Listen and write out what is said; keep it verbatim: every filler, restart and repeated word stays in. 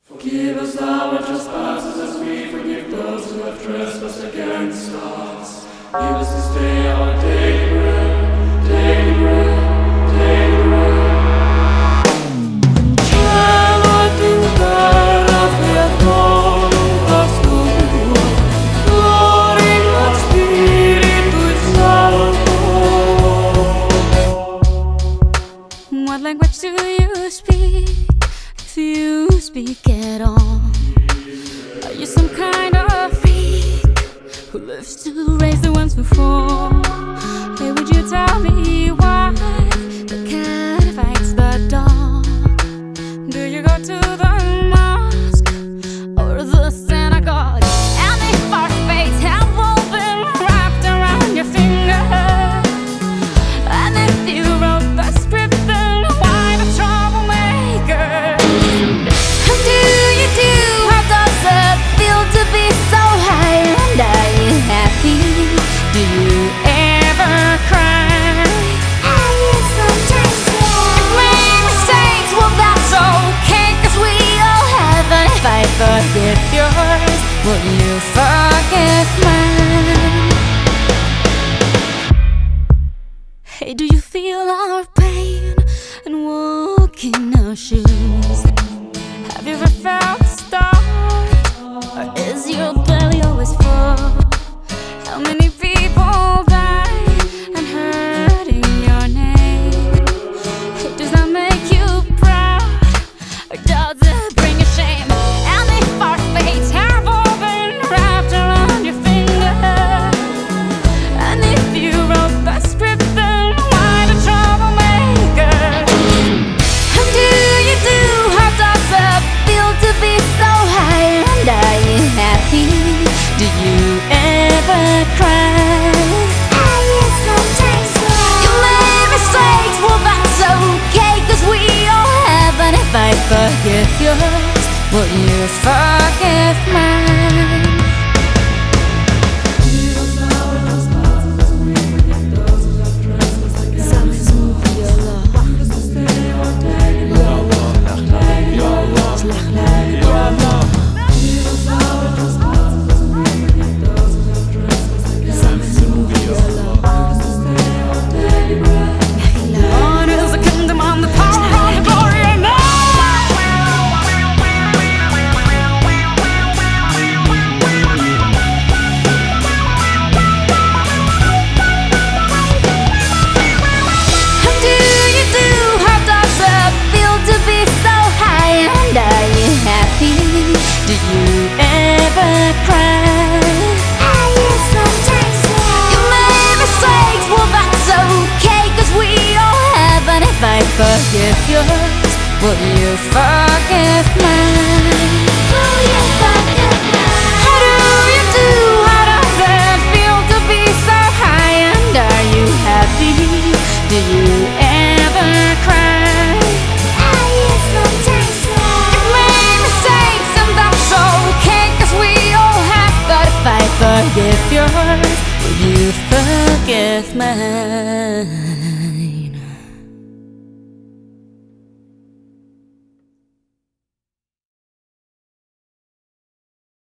Forgive us our trespasses as we forgive those who have trespassed against us. Give us this day our daily bread, daily bread, daily bread. Cielo tu terra fiatorum astur, gloria ad Spiritui Sancto. What language do you speak? If you speak at all, are you some kind of freak who lives to raise the ones who fall? Hey, would you tell me why the cat fights the dog? Do you go to the mosque or the synagogue? And if our fates have all been wrapped around your finger, and if you wrote the script, then why the troublemaker? How do you do? How does it feel to be so high? And are you happy? Do you ever cry? Are you sometimes sad? Make mistakes, well that's okay, 'cause we all have. And if I forgive yours, will you forgive mine? Hey, do you feel our pain and walk in our shoes? Have you ever felt starved, or is your belly always full? How many people die and hurting your name? Hey, does that make you proud, or does it bring you shame? And if our fates have all been wrapped around your finger, and if you wrote the script, then why the troublemaker? How do you do? How does it feel to be so high? And are you happy? Do you ever cry? Are you sometimes sad? You made mistakes, well that's okay, 'cause we all have. And if I forgive yours, will you forgive mine? Forgive us our trespasses as we forgive those who have trespassed against us. Give us this day our daily bread, daily bread, daily bread. Forgive us our trespasses as we forgive those who have trespassed against us. Give us this day our daily bread. Mine is the kingdom and the power and the glory and love. How do you do? How does it feel to be so high? And are you happy? Do you ever cry? Are you sometimes You sad? made mistakes, well that's okay, 'cause we all have. And if I forgive yours, will you forgive mine? Will you forgive me? How do you do? How does it feel to be so high? And are you happy? Do you ever cry? Are you sometimes sad? You made mistakes and that's okay, 'cause we all have. But if I forgive yours, will you forgive mine?